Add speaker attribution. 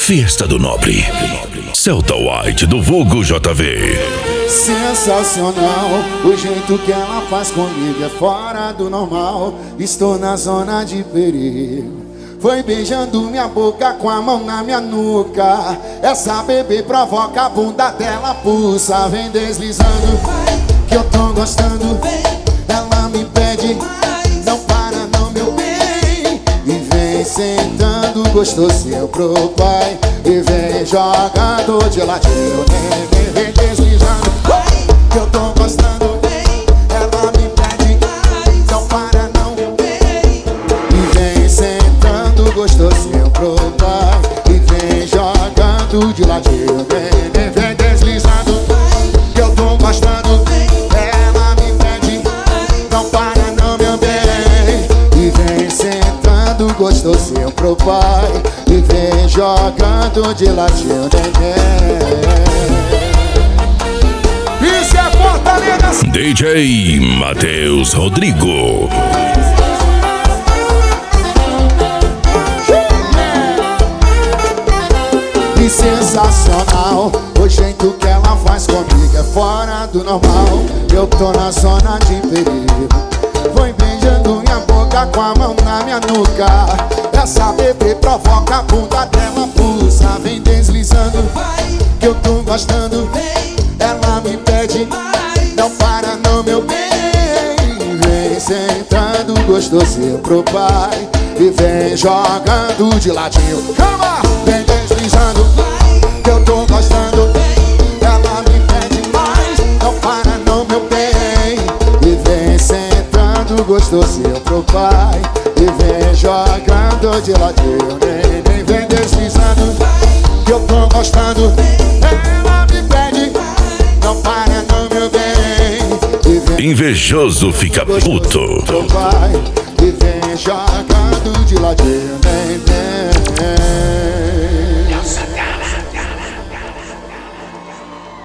Speaker 1: Fiesta do Nobre. Celta White do vulgo JV.
Speaker 2: Sensacional, o jeito que ela faz comigo é fora do normal. Estou na zona de perigo. Foi beijando minha boca com a mão na minha nuca. Essa bebê provoca, a bunda dela pulsa. Vem deslizando, que eu tô gostando. Ela me pede, não para não, meu bem. E vem sentando gostosinho pro pai. E vem jogando de ladinho. Vem deslizando, que eu tô gostando. Ela me pede, não para não, meu bem. E vem sentando gostosinho pro pai. E vem jogando de ladinho. Vem deslizando, que eu tô gostando. Ela me pede, não para não, meu bem. E vem sentando gostosinho pro pai. E vem jogando de ladinho. Isso é Fortaleza.
Speaker 1: DJ Matheus Rodrigo.
Speaker 2: Que sensacional, o jeito que ela faz comigo é fora do normal. Eu tô na zona de perigo. Foi beijando minha boca com a mão na minha nuca. Essa bebê provoca, a bunda dela pulsa. Vem deslizando, que eu tô gostando. Ela me pede, não para não, meu bem. Vem sentando gostosinho pro pai. E vem jogando de ladinho. Calma! Vem deslizando, que eu tô gostando. Ela me pede mais, não para não, meu bem. E vem sentando gostosinho pro pai. E vem jogando de ladinho. Vem deslizando, que eu tô gostando. Ela me pede, não para não, meu bem.
Speaker 1: Invejoso fica puto.
Speaker 2: E vem jogando de ladinho.